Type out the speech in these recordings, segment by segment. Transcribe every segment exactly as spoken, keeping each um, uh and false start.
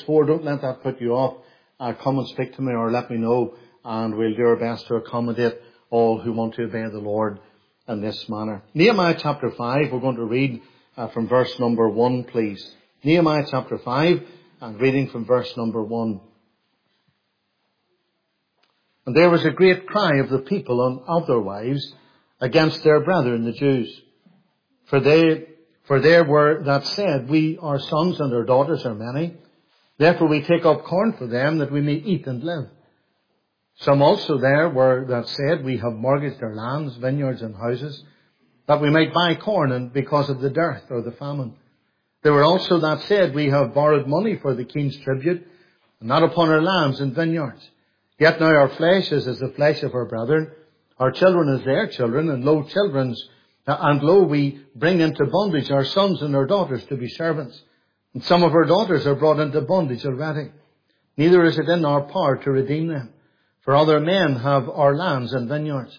before, don't let that put you off. Uh, come and speak to me or let me know, and we'll do our best to accommodate all who want to obey the Lord in this manner. Nehemiah chapter five, we're going to read uh, from verse number one, please. Nehemiah chapter five, and reading from verse number one. And there was a great cry of the people and of their wives against their brethren the Jews. For they, for there were that said, we, our sons and our daughters are many. Therefore we take up corn for them that we may eat and live. Some also there were that said, we have mortgaged our lands, vineyards and houses, that we might buy corn, and because of the dearth or the famine. There were also that said, we have borrowed money for the king's tribute, and not upon our lands and vineyards. Yet now our flesh is as the flesh of our brethren, our children as their children, and lo children's, and lo we bring into bondage our sons and our daughters to be servants. And some of our daughters are brought into bondage already. Neither is it in our power to redeem them, for other men have our lands and vineyards.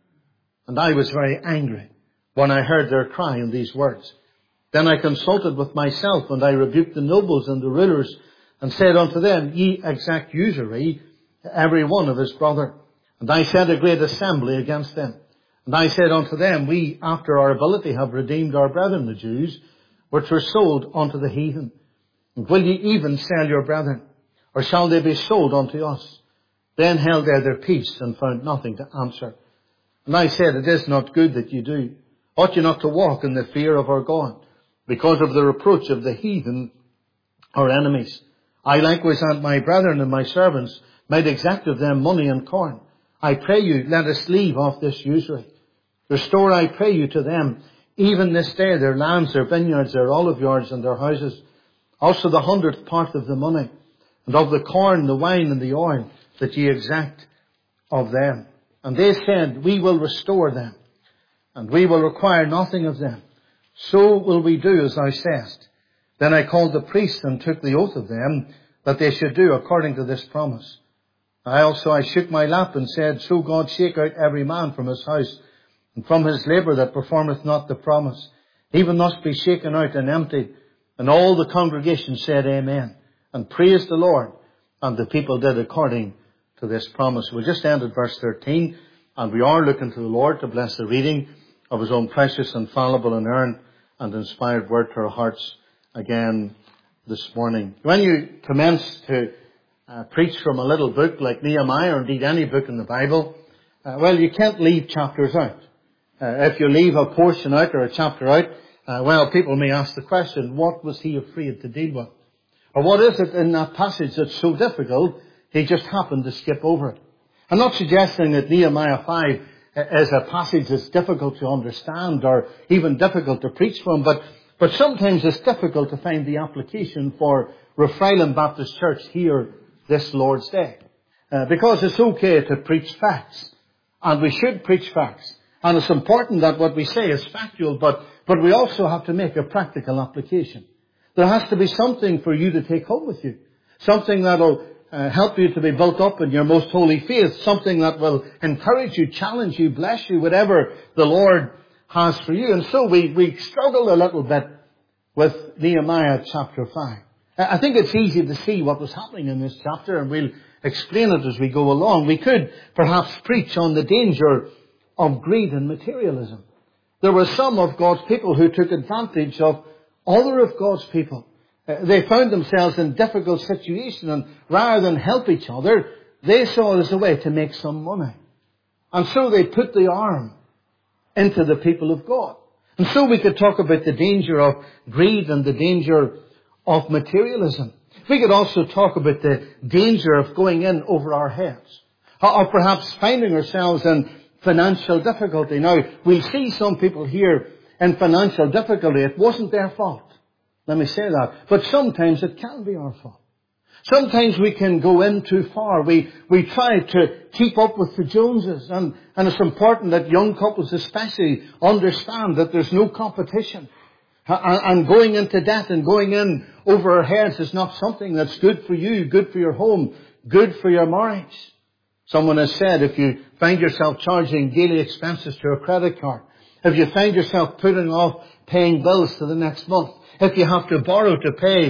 And I was very angry when I heard their cry in these words. Then I consulted with myself, and I rebuked the nobles and the rulers, and said unto them, ye exact usury, every one of his brother. And I sent a great assembly against them. And I said unto them, we after our ability have redeemed our brethren the Jews, which were sold unto the heathen. And will ye even sell your brethren, or shall they be sold unto us? Then held they their peace, and found nothing to answer. And I said, it is not good that ye do. Ought ye not to walk in the fear of our God, because of the reproach of the heathen, our enemies? I likewise and my brethren and my servants might exact of them money and corn. I pray you, let us leave off this usury. Restore, I pray you, to them, even this day, their lands, their vineyards, their olive yards, and their houses. Also the hundredth part of the money, and of the corn, the wine, and the oil, that ye exact of them. And they said, we will restore them, and we will require nothing of them. So will we do as thou sayest. Then I called the priests and took the oath of them, that they should do according to this promise. I also, I shook my lap and said, so God shake out every man from his house, and from his labour that performeth not the promise. Even thus be shaken out and emptied. And all the congregation said amen, and praised the Lord. And the people did according to this promise. We just ended verse thirteen, and we are looking to the Lord to bless the reading of his own precious, infallible, inerrant, and inspired word to our hearts again this morning. When you commence to uh, preach from a little book like Nehemiah, or indeed any book in the Bible, uh, well, you can't leave chapters out. Uh, if you leave a portion out or a chapter out, uh, well, people may ask the question, what was he afraid to deal with? Or what is it in that passage that's so difficult, he just happened to skip over it? I'm not suggesting that Nehemiah five is a passage that's difficult to understand or even difficult to preach from, but, but sometimes it's difficult to find the application for Rathfriland Baptist Church here this Lord's Day. Uh, because it's okay to preach facts, and we should preach facts. And it's important that what we say is factual, but, but we also have to make a practical application. There has to be something for you to take home with you. Something that will uh, help you to be built up in your most holy faith. Something that will encourage you, challenge you, bless you, whatever the Lord has for you. And so we, we struggle a little bit with Nehemiah chapter five. I think it's easy to see what was happening in this chapter, and we'll explain it as we go along. We could perhaps preach on the danger of greed and materialism. There were some of God's people who took advantage of other of God's people. Uh, they found themselves in difficult situations, and rather than help each other, they saw it as a way to make some money. And so they put the arm into the people of God. And so we could talk about the danger of greed and the danger of materialism. We could also talk about the danger of going in over our heads, or perhaps finding ourselves in financial difficulty. Now, we see some people here in financial difficulty. It wasn't their fault. Let me say that. But sometimes it can be our fault. Sometimes we can go in too far. We, we try to keep up with the Joneses. And, and it's important that young couples especially understand that there's no competition. And, and going into debt and going in over our heads is not something that's good for you, good for your home, good for your marriage. Someone has said, if you find yourself charging daily expenses to a credit card, if you find yourself putting off paying bills to the next month, if you have to borrow to pay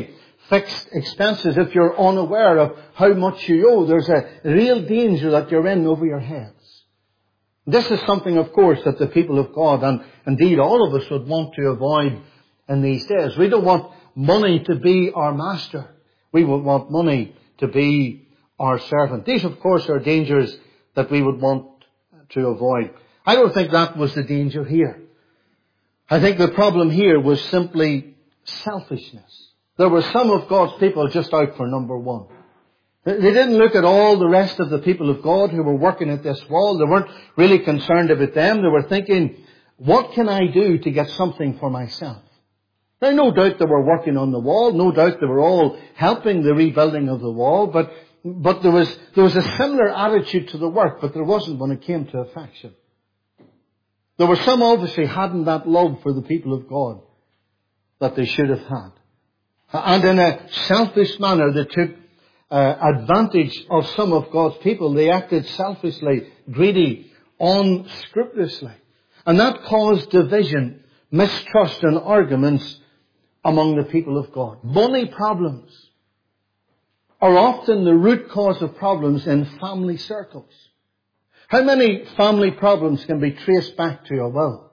fixed expenses, if you're unaware of how much you owe, there's a real danger that you're in over your heads. This is something, of course, that the people of God, and indeed all of us, would want to avoid in these days. We don't want money to be our master. We would want money to be our servant. These, of course, are dangers that we would want to avoid. I don't think that was the danger here. I think the problem here was simply selfishness. There were some of God's people just out for number one. They didn't look at all the rest of the people of God who were working at this wall. They weren't really concerned about them. They were thinking, what can I do to get something for myself? Now, no doubt they were working on the wall. No doubt they were all helping the rebuilding of the wall. But, but there was, there was a similar attitude to the work, but there wasn't when it came to affection. There were some obviously hadn't that love for the people of God that they should have had. And in a selfish manner, they took uh, advantage of some of God's people. They acted selfishly, greedy, unscrupulously. And that caused division, mistrust and arguments among the people of God. Money problems are often the root cause of problems in family circles. How many family problems can be traced back to a will?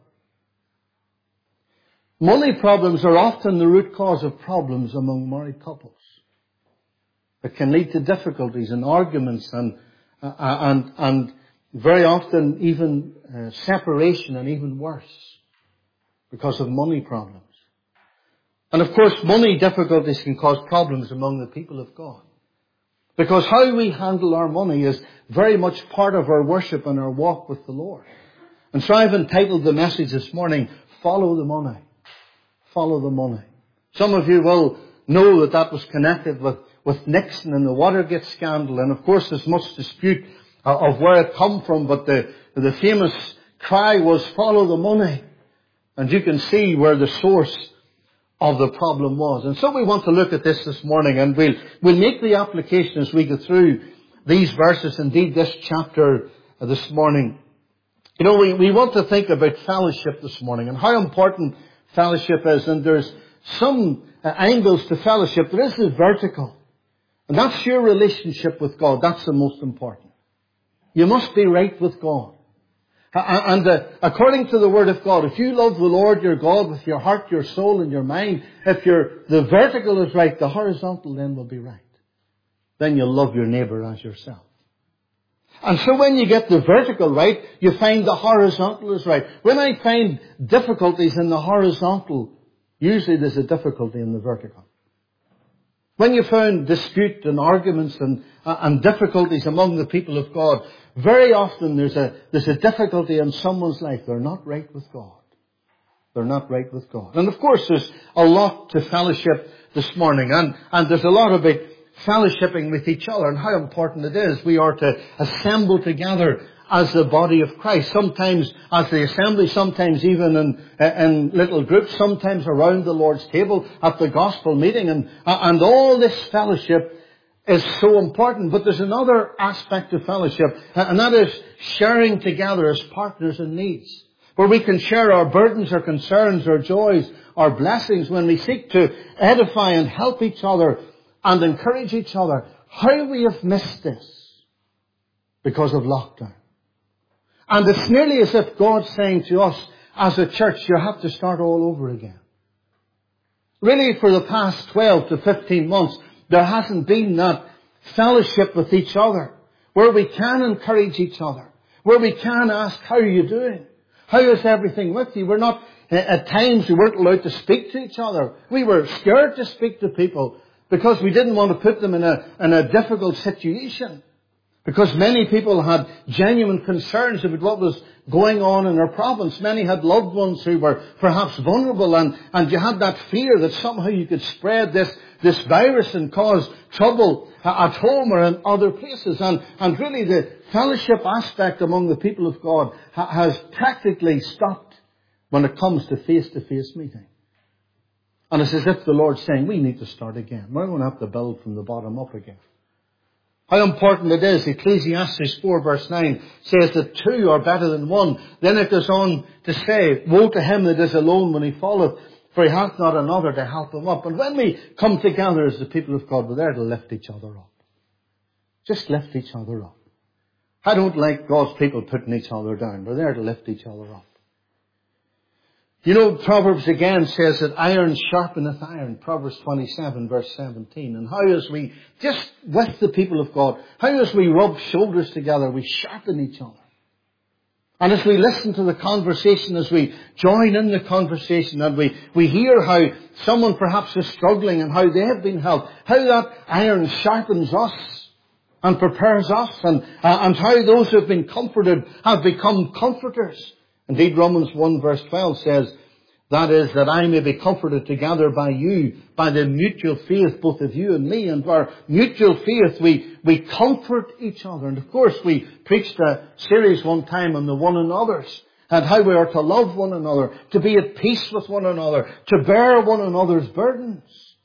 Money problems are often the root cause of problems among married couples. It can lead to difficulties and arguments and uh, and and very often even uh, separation and even worse because of money problems. And of course, money difficulties can cause problems among the people of God. Because how we handle our money is very much part of our worship and our walk with the Lord. And so I've entitled the message this morning, Follow the Money. Follow the money. Some of you will know that that was connected with, with Nixon and the Watergate scandal. And of course there's much dispute uh, of where it come from. But the, the famous cry was, follow the money. And you can see where the source of the problem was. And so we want to look at this this morning, and we'll, we'll make the application as we go through these verses, indeed this chapter uh, this morning. You know, we, we want to think about fellowship this morning and how important fellowship is. And there's some uh, angles to fellowship. There is the vertical. And that's your relationship with God. That's the most important. You must be right with God. And uh, according to the Word of God, if you love the Lord your God with your heart, your soul and your mind, if your the vertical is right, the horizontal then will be right. Then you'll love your neighbour as yourself. And so when you get the vertical right, you find the horizontal is right. When I find difficulties in the horizontal, usually there's a difficulty in the vertical. When you found dispute and arguments and, uh, and difficulties among the people of God, very often there's a, there's a difficulty in someone's life. They're not right with God. They're not right with God. And of course there's a lot to fellowship this morning. And, and there's a lot about fellowshipping with each other and how important it is. We are to assemble together as the body of Christ. Sometimes as the assembly, sometimes even in, in little groups, sometimes around the Lord's table at the gospel meeting. And, and all this fellowship is so important. But there's another aspect of fellowship, and that is sharing together as partners in needs, where we can share our burdens, our concerns, our joys, our blessings, when we seek to edify and help each other and encourage each other. How we have missed this because of lockdown. And it's nearly as if God's saying to us as a church, you have to start all over again. Really, for the past twelve to fifteen months, there hasn't been that fellowship with each other, where we can encourage each other, where we can ask, how are you doing? How is everything with you? We're not, at times we weren't allowed to speak to each other. We were scared to speak to people because we didn't want to put them in a, in a difficult situation. Because many people had genuine concerns about what was going on in their province. Many had loved ones who were perhaps vulnerable, and, and you had that fear that somehow you could spread this, this virus and cause trouble at home or in other places. And, and really the fellowship aspect among the people of God ha- has practically stopped when it comes to face-to-face meeting. And it's as if the Lord's saying, we need to start again. We're going to have to build from the bottom up again. How important it is. Ecclesiastes four verse nine says that two are better than one. Then it goes on to say, woe to him that is alone when he falleth, for he hath not another to help him up. And when we come together as the people of God, we're there to lift each other up. Just lift each other up. I don't like God's people putting each other down. We're there to lift each other up. You know, Proverbs again says that iron sharpeneth iron. Proverbs twenty-seven verse seventeen. And how as we, just with the people of God, how as we rub shoulders together, we sharpen each other. And as we listen to the conversation, as we join in the conversation, and we, we hear how someone perhaps is struggling and how they have been helped, how that iron sharpens us and prepares us, and, uh, and how those who have been comforted have become comforters. Indeed, Romans one verse twelve says, that is, that I may be comforted together by you, by the mutual faith, both of you and me. And by our mutual faith, we, we comfort each other. And of course, we preached a series one time on the one another's, and how we are to love one another, to be at peace with one another, to bear one another's burdens.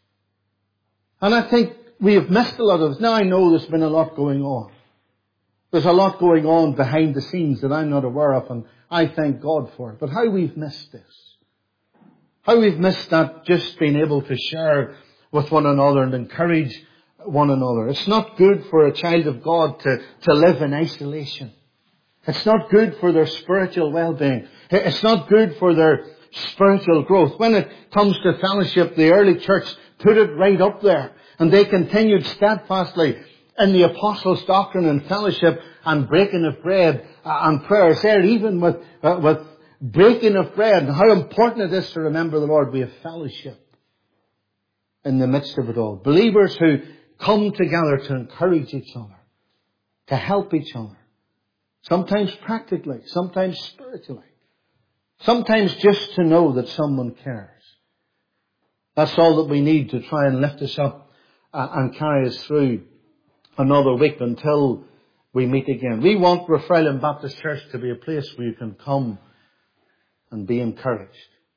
And I think we have missed a lot of this. Now I know there's been a lot going on. There's a lot going on behind the scenes that I'm not aware of, and I thank God for it. But how we've missed this. How we've missed that, just being able to share with one another and encourage one another. It's not good for a child of God to, to live in isolation. It's not good for their spiritual well-being. It's not good for their spiritual growth. When it comes to fellowship, the early church put it right up there. And they continued steadfastly in the apostles' doctrine and fellowship and breaking of bread and prayers there, even with, uh, with breaking of bread, and how important it is to remember the Lord. We have fellowship in the midst of it all. Believers who come together to encourage each other, to help each other. Sometimes practically, sometimes spiritually. Sometimes just to know that someone cares. That's all that we need to try and lift us up uh, and carry us through another week until we meet again. We want Rathfriland Baptist Church to be a place where you can come and be encouraged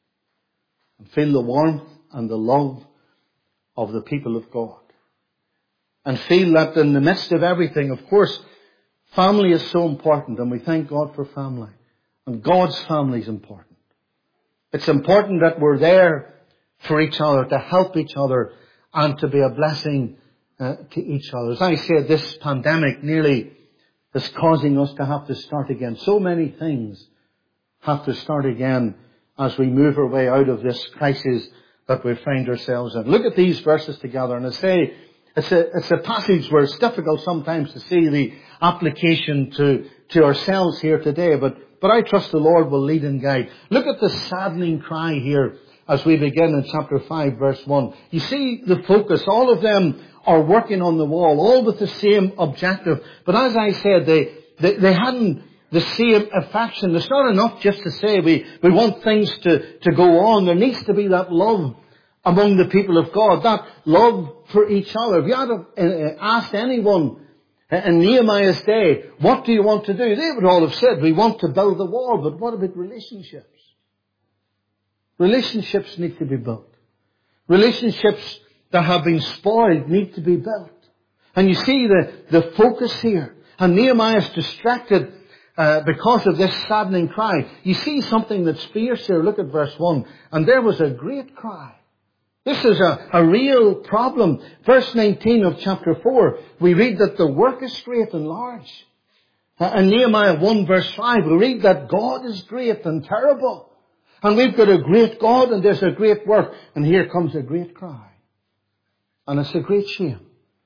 and feel the warmth and the love of the people of God, and feel that in the midst of everything, of course, family is so important, and we thank God for family, and God's family is important. It's important that we're there for each other, to help each other, and to be a blessing uh, to each other. As I said, this pandemic nearly is causing us to have to start again. So many things have to start again as we move our way out of this crisis that we find ourselves in. Look at these verses together, and I say it's a, it's a passage where it's difficult sometimes to see the application to, to ourselves here today, but, but I trust the Lord will lead and guide. Look at the saddening cry here as we begin in chapter five verse one. You see the focus. All of them are working on the wall, all with the same objective. But as I said, they, they, they hadn't the same affection. It's not enough just to say we, we want things to, to go on. There needs to be that love among the people of God, that love for each other. If you had uh, asked anyone in Nehemiah's day, what do you want to do? They would all have said, we want to build the wall. But what about relationships? Relationships need to be built. Relationships that have been spoiled need to be built. And you see the, the focus here. And Nehemiah is distracted Uh, because of this saddening cry. You see something that's fierce here. Look at verse one. And there was a great cry. This is a, a real problem. Verse nineteen of chapter four, we read that the work is great and large. Uh, in Nehemiah one verse five, we read that God is great and terrible. And we've got a great God and there's a great work. And here comes a great cry. And it's a great shame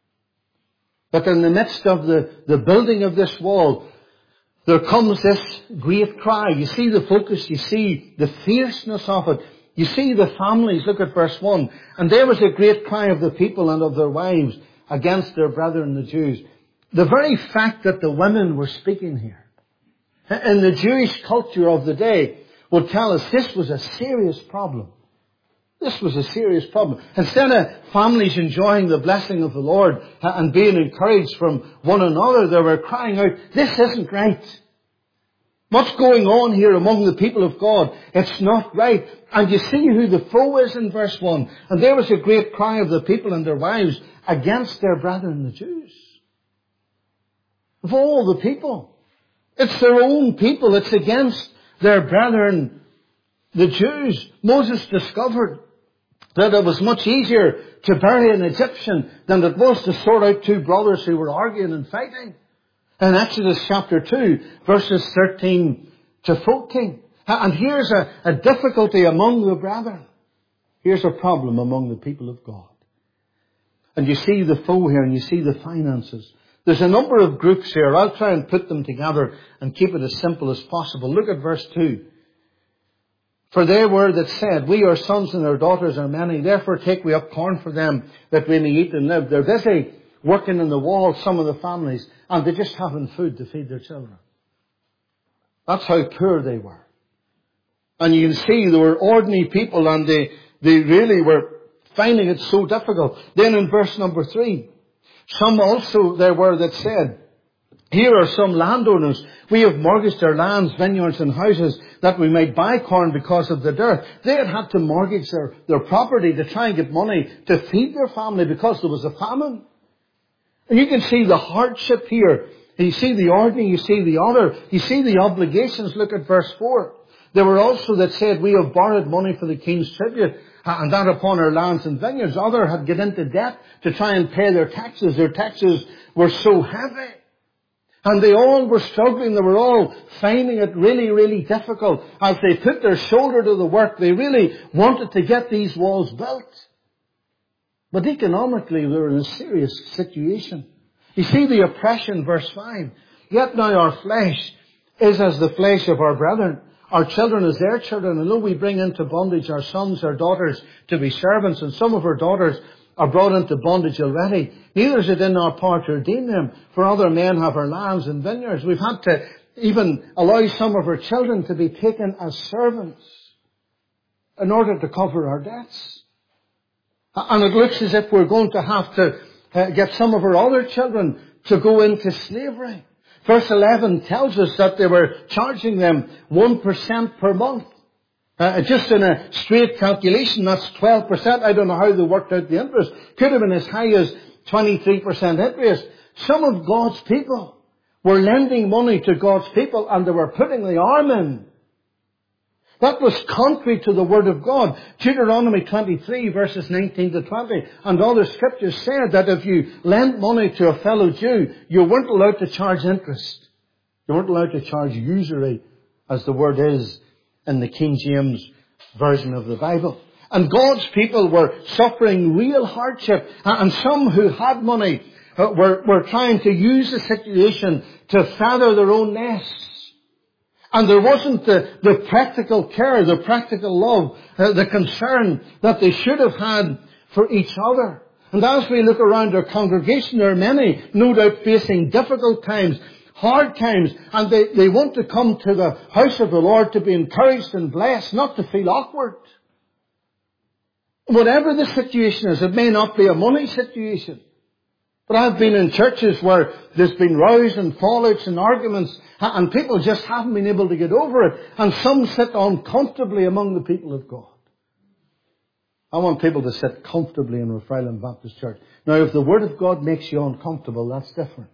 that in the midst of the, the building of this wall, there comes this great cry. You see the focus. You see the fierceness of it. You see the families. Look at verse one. And there was a great cry of the people and of their wives against their brethren the Jews. The very fact that the women were speaking here in the Jewish culture of the day would tell us this was a serious problem. This was a serious problem. Instead of families enjoying the blessing of the Lord and being encouraged from one another, they were crying out, this isn't right. What's going on here among the people of God? It's not right. And you see who the foe is in verse one. And there was a great cry of the people and their wives against their brethren, the Jews. Of all the people. It's their own people. It's against their brethren, the Jews, Moses discovered that it was much easier to bury an Egyptian than it was to sort out two brothers who were arguing and fighting. In Exodus chapter two, verses thirteen to fourteen. And here's a, a difficulty among the brethren. Here's a problem among the people of God. And you see the foe here, and you see the finances. There's a number of groups here. I'll try and put them together and keep it as simple as possible. Look at verse two. For they were that said, we our sons and our daughters are many, therefore take we up corn for them, that we may eat and live. They're busy working in the wall, some of the families, and they're just having food to feed their children. That's how poor they were. And you can see they were ordinary people, and they, they really were finding it so difficult. Then in verse number three, some also there were that said, here are some landowners. We have mortgaged our lands, vineyards and houses that we might buy corn because of the dearth. They had had to mortgage their, their property to try and get money to feed their family because there was a famine. And you can see the hardship here. You see the ordinary, you see the honor, you see the obligations. Look at verse four. There were also that said, we have borrowed money for the king's tribute, and that upon our lands and vineyards. Others had get into debt to try and pay their taxes. Their taxes were so heavy. And they all were struggling. They were all finding it really, really difficult. As they put their shoulder to the work, they really wanted to get these walls built. But economically, they were in a serious situation. You see the oppression, verse five. Yet now our flesh is as the flesh of our brethren. Our children as their children. And though we bring into bondage our sons, our daughters to be servants, and some of our daughters are brought into bondage already, neither is it in our power to redeem them, for other men have our lands and vineyards. We've had to even allow some of our children to be taken as servants in order to cover our debts. And it looks as if we're going to have to uh, get some of our other children to go into slavery. Verse eleven tells us that they were charging them one percent per month. Uh, just in a straight calculation, that's twelve percent. I don't know how they worked out the interest. Could have been as high as twenty-three percent interest. Some of God's people were lending money to God's people, and they were putting the arm in. That was contrary to the Word of God. Deuteronomy twenty-three, verses nineteen to twenty, and other scriptures said that if you lent money to a fellow Jew, you weren't allowed to charge interest. You weren't allowed to charge usury, as the word is in the King James Version of the Bible. And God's people were suffering real hardship. And some who had money were, were trying to use the situation to feather their own nests. And there wasn't the, the practical care, the practical love, uh, the concern that they should have had for each other. And as we look around our congregation, there are many, no doubt, facing difficult times, hard times, and they, they want to come to the house of the Lord to be encouraged and blessed, not to feel awkward. Whatever the situation is, it may not be a money situation. But I've been in churches where there's been rows and fallouts and arguments, and people just haven't been able to get over it. And some sit uncomfortably among the people of God. I want people to sit comfortably in Rath Island Baptist Church. Now, if the Word of God makes you uncomfortable, that's different.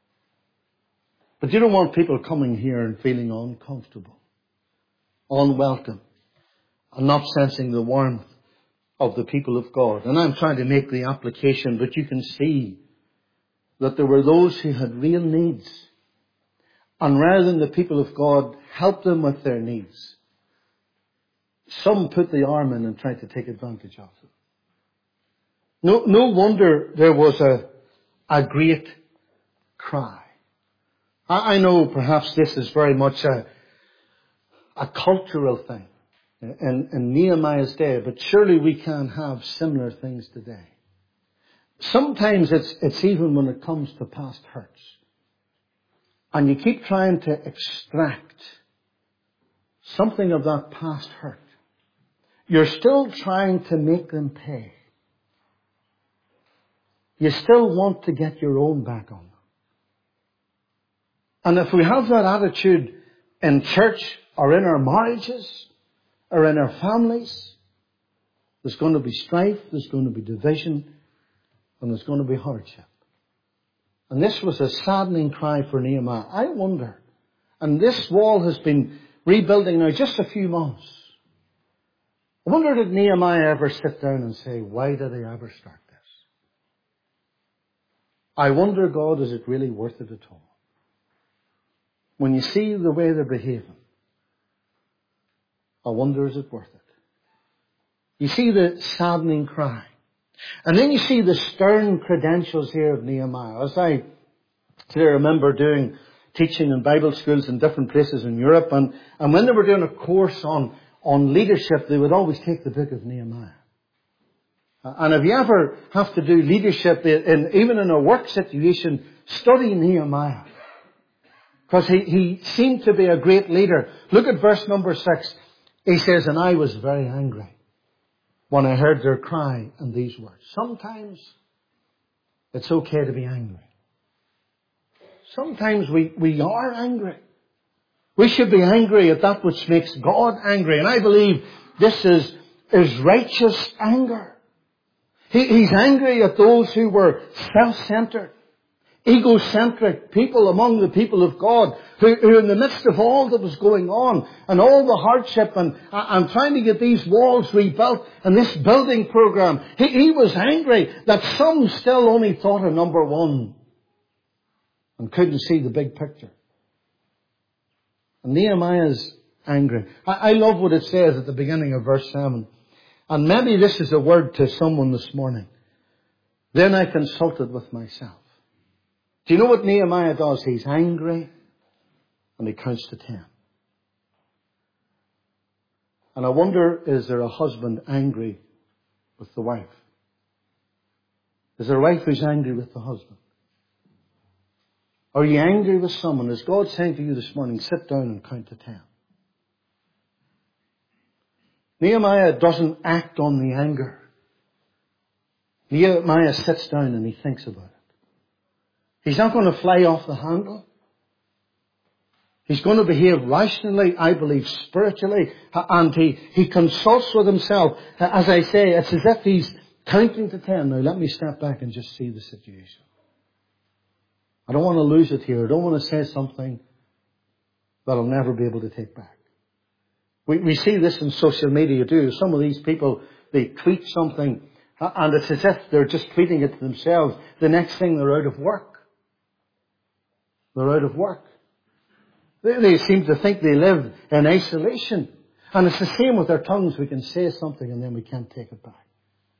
But you don't want people coming here and feeling uncomfortable, unwelcome, and not sensing the warmth of the people of God. And I'm trying to make the application, but you can see that there were those who had real needs. And rather than the people of God help them with their needs, some put the arm in and tried to take advantage of them. No, no wonder there was a, a great cry. I, I know perhaps this is very much a, a cultural thing in, in Nehemiah's day, but surely we can have similar things today. Sometimes it's, it's even when it comes to past hurts. And you keep trying to extract something of that past hurt. You're still trying to make them pay. You still want to get your own back on them. And if we have that attitude in church or in our marriages or in our families, there's going to be strife, there's going to be division, and there's going to be hardship. And this was a saddening cry for Nehemiah. I wonder, and this wall has been rebuilding now just a few months. I wonder, did Nehemiah ever sit down and say, why did I ever start this? I wonder, God, is it really worth it at all? When you see the way they're behaving, I wonder, is it worth it? You see the saddening cry. And then you see the stern credentials here of Nehemiah. As I today remember doing teaching in Bible schools in different places in Europe, and, and when they were doing a course on, on leadership, they would always take the book of Nehemiah. And if you ever have to do leadership, in, even in a work situation, study Nehemiah. Because he, he seemed to be a great leader. Look at verse number six. He says, and I was very angry when I heard their cry and these words. Sometimes it's okay to be angry. Sometimes we, we are angry. We should be angry at that which makes God angry. And I believe this is, is righteous anger. He, he's angry at those who were self-centered, egocentric people among the people of God, who, who in the midst of all that was going on and all the hardship and, and trying to get these walls rebuilt and this building program, he, he was angry that some still only thought of number one and couldn't see the big picture. And Nehemiah's angry. I, I love what it says at the beginning of verse seven. And maybe this is a word to someone this morning. Then I consulted with myself. Do you know what Nehemiah does? He's angry and he counts to ten. And I wonder, is there a husband angry with the wife? Is there a wife who's angry with the husband? Are you angry with someone? Is God saying to you this morning, sit down and count to ten? Nehemiah doesn't act on the anger. Nehemiah sits down and he thinks about it. He's not going to fly off the handle. He's going to behave rationally, I believe spiritually, and he, he consults with himself. As I say, it's as if he's counting to ten. Now let me step back and just see the situation. I don't want to lose it here. I don't want to say something that I'll never be able to take back. We, we see this in social media too. Some of these people, they tweet something and it's as if they're just tweeting it to themselves. The next thing, they're out of work. They're out of work. They, they seem to think they live in isolation. And it's the same with our tongues. We can say something and then we can't take it back.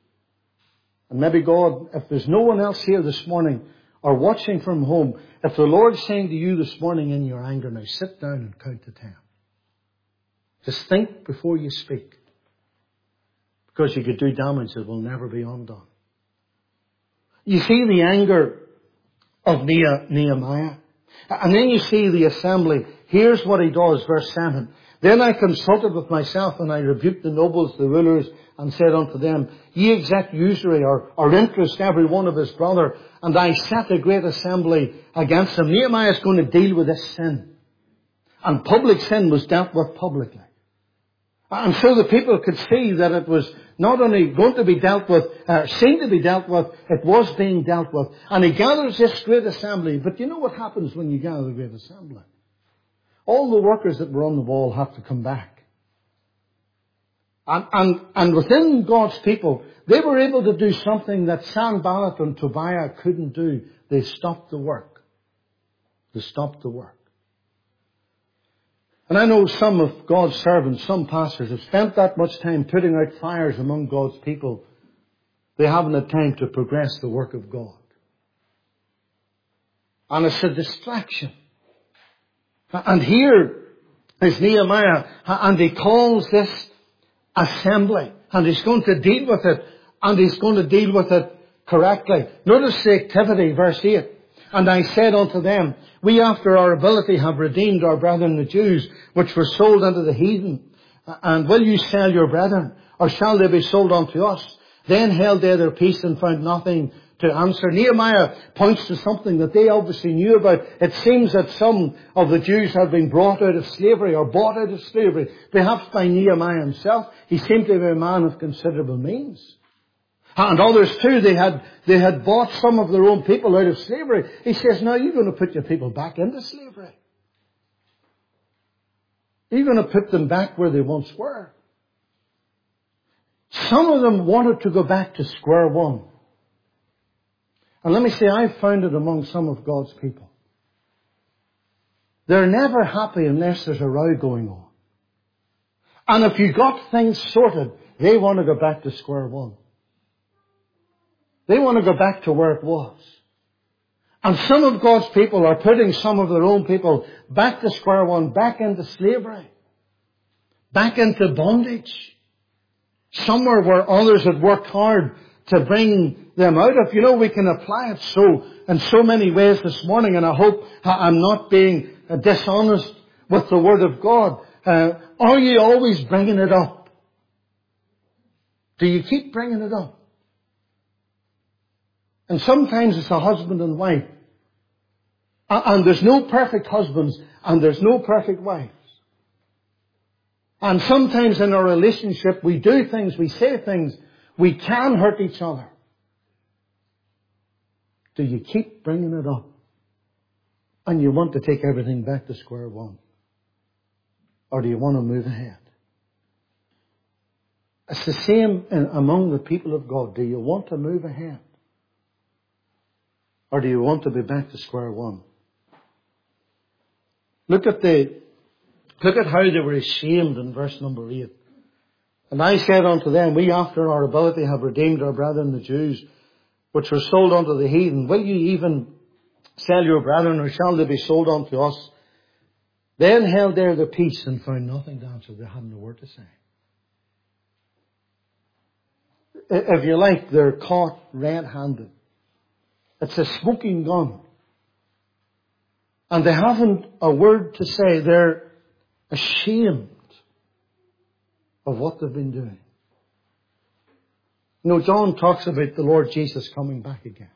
And maybe God, if there's no one else here this morning or watching from home, if the Lord's saying to you this morning in your anger, now sit down and count to ten. Just think before you speak. Because you could do damage that will never be undone. You see the anger of Nehemiah. And then you see the assembly. Here's what he does, verse seven. Then I consulted with myself and I rebuked the nobles, the rulers, and said unto them, ye exact usury or, or interest every one of his brother. And I set a great assembly against him. Nehemiah is going to deal with this sin. And public sin was dealt with publicly. And so the people could see that it was not only going to be dealt with, uh, seen to be dealt with, it was being dealt with. And he gathers this great assembly. But you know what happens when you gather the great assembly? All the workers that were on the wall have to come back. And, and, and within God's people, they were able to do something that Sanballat and Tobiah couldn't do. They stopped the work. They stopped the work. And I know some of God's servants, some pastors, have spent that much time putting out fires among God's people. They haven't had time to progress the work of God. And it's a distraction. And here is Nehemiah, and he calls this assembly, and he's going to deal with it, and he's going to deal with it correctly. Notice the activity, verse eight. And I said unto them, we after our ability have redeemed our brethren the Jews, which were sold unto the heathen. And will you sell your brethren, or shall they be sold unto us? Then held they their peace and found nothing to answer. Nehemiah points to something that they obviously knew about. It seems that some of the Jews had been brought out of slavery or bought out of slavery, perhaps by Nehemiah himself. He seemed to be a man of considerable means. And others too, they had, they had bought some of their own people out of slavery. He says, now you're going to put your people back into slavery. You're going to put them back where they once were. Some of them wanted to go back to square one. And let me say, I've found it among some of God's people. They're never happy unless there's a row going on. And if you got things sorted, they want to go back to square one. They want to go back to where it was. And some of God's people are putting some of their own people back to square one, back into slavery, back into bondage. Somewhere where others had worked hard to bring them out of. You know, we can apply it so in so many ways this morning, and I hope I'm not being dishonest with the Word of God. Uh, are you always bringing it up? Do you keep bringing it up? And sometimes it's a husband and wife. And there's no perfect husbands and there's no perfect wives. And sometimes in our relationship we do things, we say things, we can hurt each other. Do you keep bringing it up? And you want to take everything back to square one? Or do you want to move ahead? It's the same in, among the people of God. Do you want to move ahead? Or do you want to be back to square one? Look at the, look at how they were ashamed in verse number eight. And I said unto them, we after our ability have redeemed our brethren the Jews, which were sold unto the heathen. Will you even sell your brethren, or shall they be sold unto us? Then held there the peace and found nothing to answer. They hadn't a word to say. If you like, they're caught red-handed. It's a smoking gun. And they haven't a word to say. They're ashamed of what they've been doing. You know, John talks about the Lord Jesus coming back again.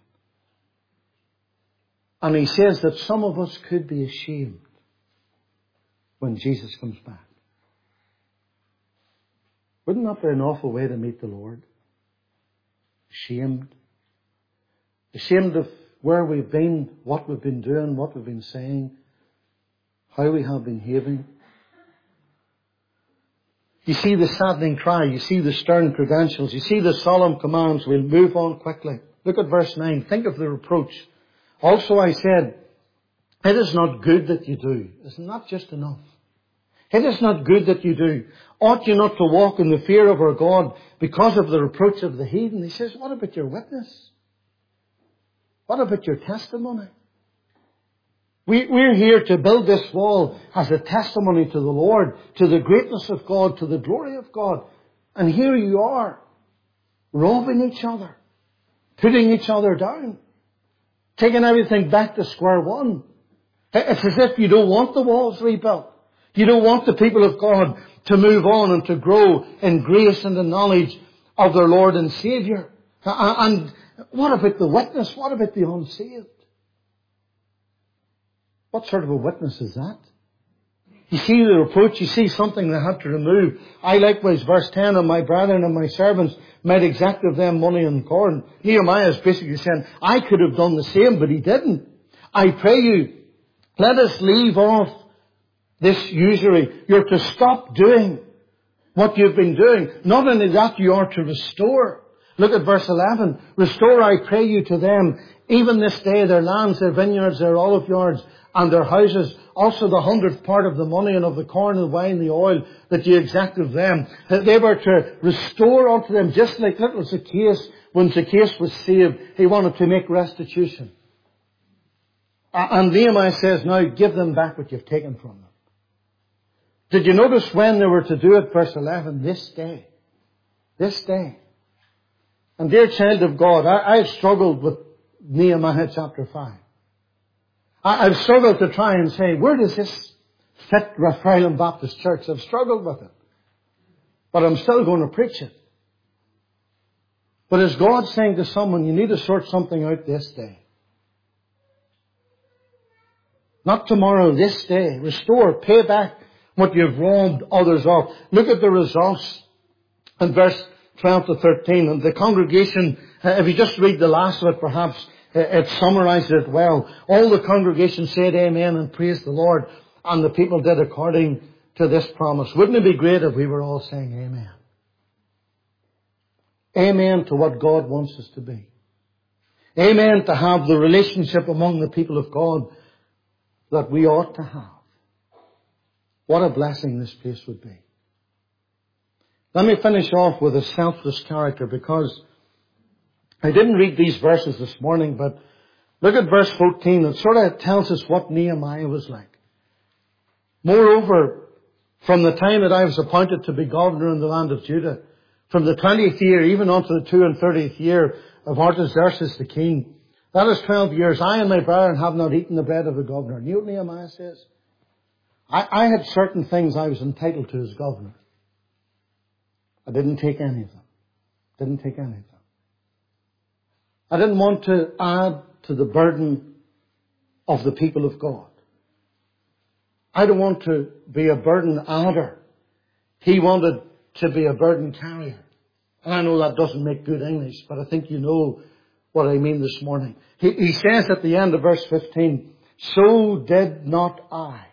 And he says that some of us could be ashamed when Jesus comes back. Wouldn't that be an awful way to meet the Lord? Ashamed. Ashamed of where we've been, what we've been doing, what we've been saying, how we have been behaving. You see the saddening cry, you see the stern credentials, you see the solemn commands. We'll move on quickly. Look at verse nine. Think of the reproach. Also I said, it is not good that you do. It's not just enough. It is not good that you do. Ought you not to walk in the fear of our God because of the reproach of the heathen? He says, what about your witness? What about your testimony? We, we're here to build this wall as a testimony to the Lord, to the greatness of God, to the glory of God. And here you are, robbing each other, putting each other down, taking everything back to square one. It's as if you don't want the walls rebuilt. You don't want the people of God to move on and to grow in grace and the knowledge of their Lord and Saviour. And what about the witness? What about the unsaved? What sort of a witness is that? You see the reproach, you see something they had to remove. I likewise, verse ten, and my brethren and my servants might exact of them money and corn. Nehemiah is basically saying, I could have done the same, but he didn't. I pray you, let us leave off this usury. You're to stop doing what you've been doing. Not only that, you are to restore. Look at verse eleven. Restore, I pray you, to them, even this day, their lands, their vineyards, their olive yards, and their houses, also the hundredth part of the money and of the corn and wine, the oil that you exact of them. They were to restore unto them, just like little Zacchaeus, when Zacchaeus was saved, he wanted to make restitution. And Nehemiah says, now give them back what you've taken from them. Did you notice when they were to do it? Verse eleven, this day. This day. And dear child of God, I, I've struggled with Nehemiah chapter five. I, I've struggled to try and say, where does this fit Raphael Baptist Church? I've struggled with it. But I'm still going to preach it. But is God saying to someone, you need to sort something out this day? Not tomorrow, this day. Restore, pay back what you've robbed others of. Look at the results in verse twelve to thirteen. And the congregation, if you just read the last of it, perhaps it summarizes it well. All the congregation said amen and praised the Lord. And the people did according to this promise. Wouldn't it be great if we were all saying amen? Amen to what God wants us to be. Amen to have the relationship among the people of God that we ought to have. What a blessing this place would be. Let me finish off with a selfless character, because I didn't read these verses this morning, but look at verse fourteen. It sort of tells us what Nehemiah was like. Moreover, from the time that I was appointed to be governor in the land of Judah, from the twentieth year even unto the two and thirtieth year of Artaxerxes the king, that is twelve years, I and my brethren have not eaten the bread of the governor. You know what Nehemiah says? I, I had certain things I was entitled to as governor. I didn't take any of them. Didn't take any of them. I didn't want to add to the burden of the people of God. I don't want to be a burden adder. He wanted to be a burden carrier. And I know that doesn't make good English, but I think you know what I mean this morning. He, he says at the end of verse fifteen, so did not I.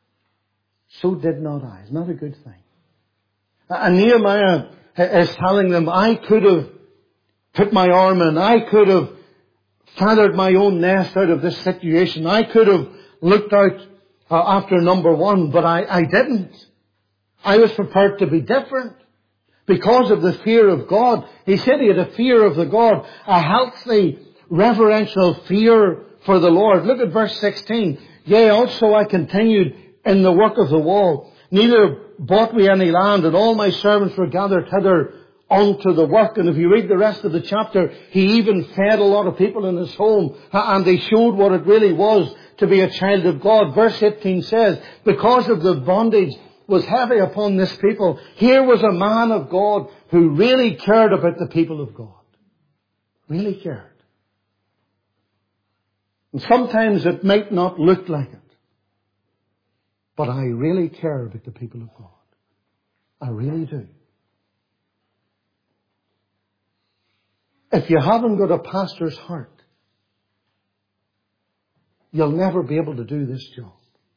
So did not I. It's not a good thing. And Nehemiah is telling them, I could have put my arm in. I could have feathered my own nest out of this situation. I could have looked out uh, after number one, but I, I didn't. I was prepared to be different because of the fear of God. He said he had a fear of the God, a healthy, reverential fear for the Lord. Look at verse sixteen. Yea, also I continued in the work of the wall. Neither bought we any land, and all my servants were gathered hither unto the work. And if you read the rest of the chapter, he even fed a lot of people in his home, and they showed what it really was to be a child of God. Verse eighteen says, because of the bondage was heavy upon this people, here was a man of God who really cared about the people of God. Really cared. And sometimes it might not look like it, but I really care about the people of God. I really do. If you haven't got a pastor's heart, you'll never be able to do this job.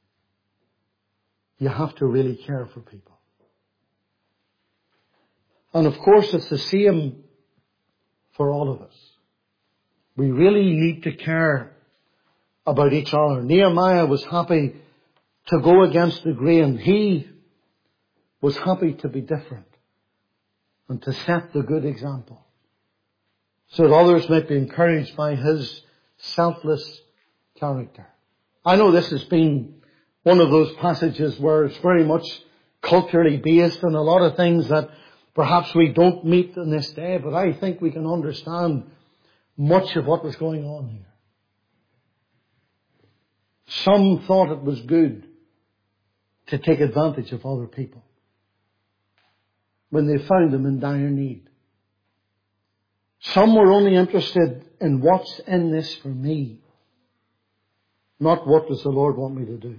You have to really care for people. And of course, it's the same for all of us. We really need to care about each other. Nehemiah was happy to go against the grain. He was happy to be different and to set the good example, so that others might be encouraged by his selfless character. I know this has been one of those passages where it's very much culturally based and a lot of things that perhaps we don't meet in this day, but I think we can understand much of what was going on here. Some thought it was good to take advantage of other people when they found them in dire need. Some were only interested in what's in this for me, not what does the Lord want me to do.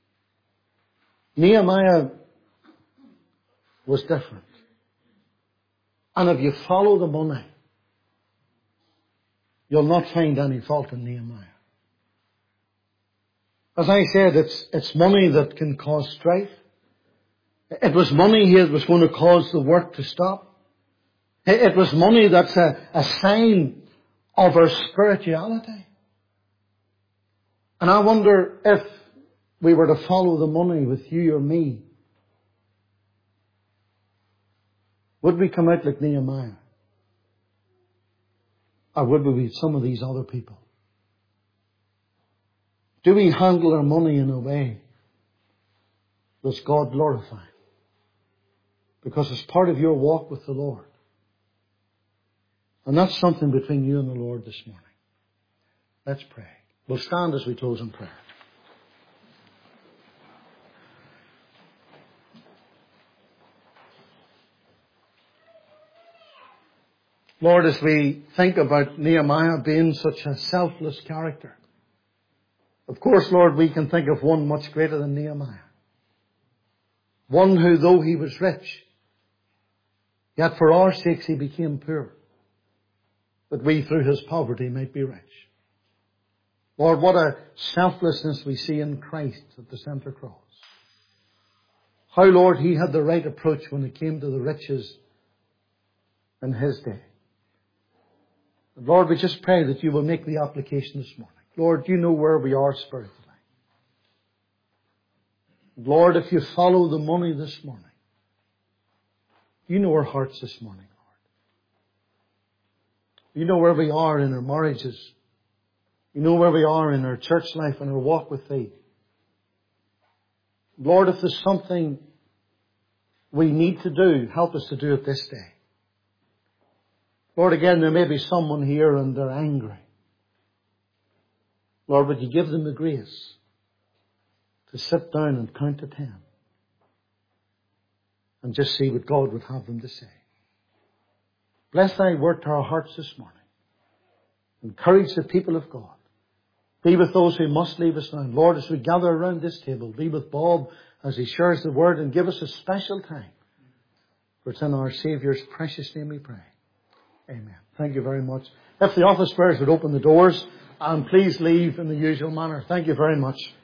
Nehemiah was different. And if you follow the money, you'll not find any fault in Nehemiah. As I said, it's, it's money that can cause strife. It was money that was going to cause the work to stop. It was money that's a, a sign of our spirituality. And I wonder if we were to follow the money with you or me, would we come out like Nehemiah? Or would we be some of these other people? Do we handle our money in a way that's God glorifying? Because it's part of your walk with the Lord. And that's something between you and the Lord this morning. Let's pray. We'll stand as we close in prayer. Lord, as we think about Nehemiah being such a selfless character, of course, Lord, we can think of one much greater than Nehemiah. One who, though he was rich, yet for our sakes he became poor, that we through his poverty might be rich. Lord, what a selflessness we see in Christ at the center cross. How, Lord, he had the right approach when it came to the riches in his day. Lord, we just pray that you will make the application this morning. Lord, you know where we are spiritually. Lord, if you follow the money this morning, you know our hearts this morning, Lord. You know where we are in our marriages. You know where we are in our church life and our walk with Thee. Lord, if there's something we need to do, help us to do it this day. Lord, again, there may be someone here and they're angry. Lord, would you give them the grace to sit down and count to ten and just see what God would have them to say. Bless Thy word to our hearts this morning. Encourage the people of God. Be with those who must leave us now. Lord, as we gather around this table, be with Bob as he shares the word, and give us a special time. For it's in our Saviour's precious name we pray. Amen. Thank you very much. If the office bearers would open the doors, and please leave in the usual manner. Thank you very much.